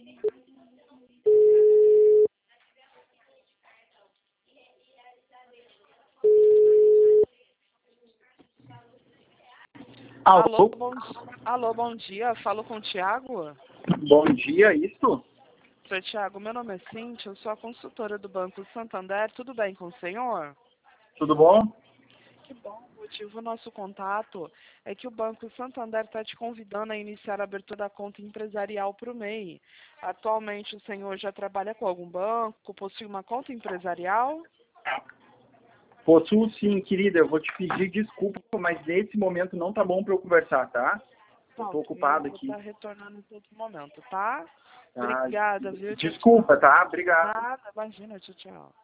Alô? Alô, bom dia. Falo com o Thiago? Bom dia, isso? Sr. Thiago, meu nome é Cíntia, eu sou a consultora do Banco Santander. Tudo bem com o senhor? Tudo bom? Que bom. O motivo do nosso contato é que o Banco Santander está te convidando a iniciar a abertura da conta empresarial para o MEI. Atualmente, o senhor já trabalha com algum banco? Possui uma conta empresarial? Possuo sim, querida. Eu vou te pedir desculpa, mas nesse momento não tá bom para eu conversar, tá? Eu tô ocupado aqui. Tá retornando em todo momento, tá? Tá? Obrigada, viu? Desculpa, tá? Obrigado. Nada, imagina, tchau, tchau.